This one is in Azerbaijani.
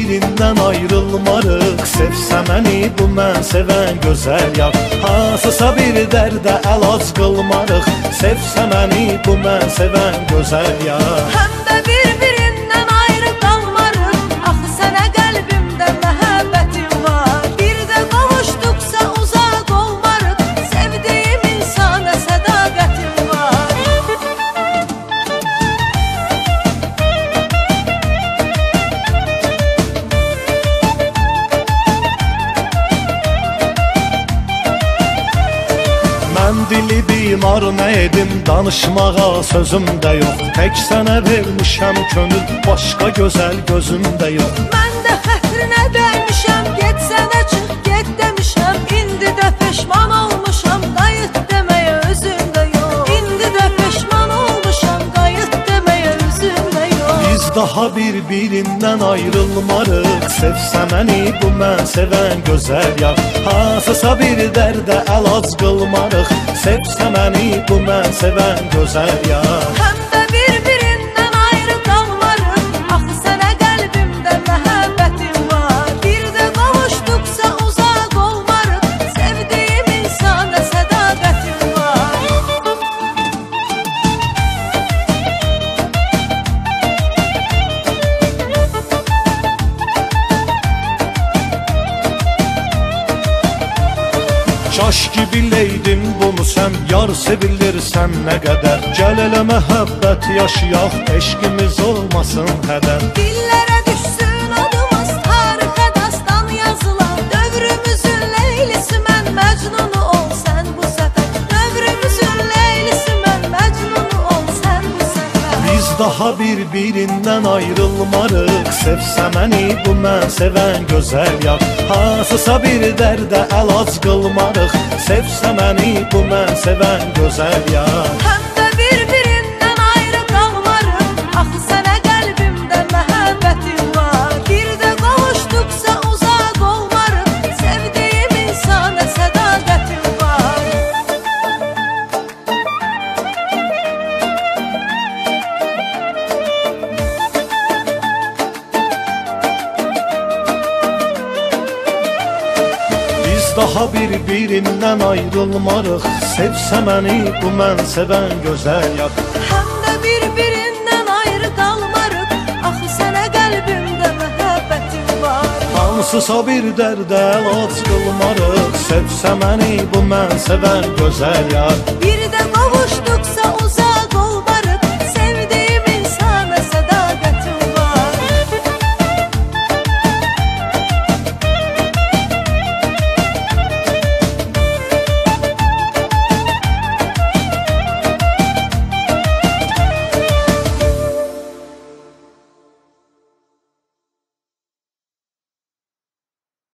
bir-birindən ayrılmarıq. Sevsə məni bu mən sevən gözəl yar, hansısa bir dərdə əlac qılmarıq. Sevsə məni bu mən sevən gözəl yar. Həm də bir-birindən ayrı qalmarıq. Axı sənə qəlbimdə məhəbbətim var. Bir də qovuşduqsa uzaq olmarıq. Sevdiyim insana sədaqətim var. Mən dili bimar nə edim, danışmağa sözüm də yox. Tək sənə vermişəm könül, başqa gözəl gözüm də yox. Mən də xətrinə dəymişəm, get sənə çıx, get demişəm. İndi də peşman olmuşam, qayıt deməyə özüm də yox. İndi də peşman olmuşam, qayıt deməyə özüm də yox. Biz daha bir-birindən ayrılmarıq. Sevsə məni bu mən sevən gözəl yar, hansısa bir dərdə əlac qılmarıq. Sevsə məni bu mən sevən gözəl yar. Həm də bir-birindən ayrı qalmarıq. Axı sənə qəlbimdə məhəbbətim var. Bir də qovuşduqsa uzaq olmarıq. Sevdiyim insana sədaqətim var. Kaş ki biləydim bunu sən, yar sevilirsən nə qədər. Gəl elə məhəbbət yaşayaq, eşqimiz olmasın hədər. Dillərə düşsün adımız, tarixə dastan yazılan. Dövrümüzün leylisi mən, Məcnunu ol sən bu səfər. Dövrümüzün leylisi mən, Məcnunu ol sən bu səfər. Biz daha bir-birindən ayrılmarıq. Sevsə məni bu mən sevən gözəl yar, hansısa bir dərdə əlac qılmarıq. Sevsə məni bu mən sevən gözəl yar. Həm də bir-birindən ayrı qalmarıq. Axı sənə qəlbimdə məhəbbətim var. Bir də qovuşduqsa uzaq olmarıq. Sevdiyim insana sədaqətim var. Daha bir-birindən ayrılmarıq. Sevsə məni bu mən sevən gözəl yar. Həm də bir-birindən ayrı qalmarıq. Axı sənə qəlbimdə məhəbbətim var. Hansısa bir dərdə əlac qılmarıq. Sevsə məni bu mən sevən gözəl yar. Bir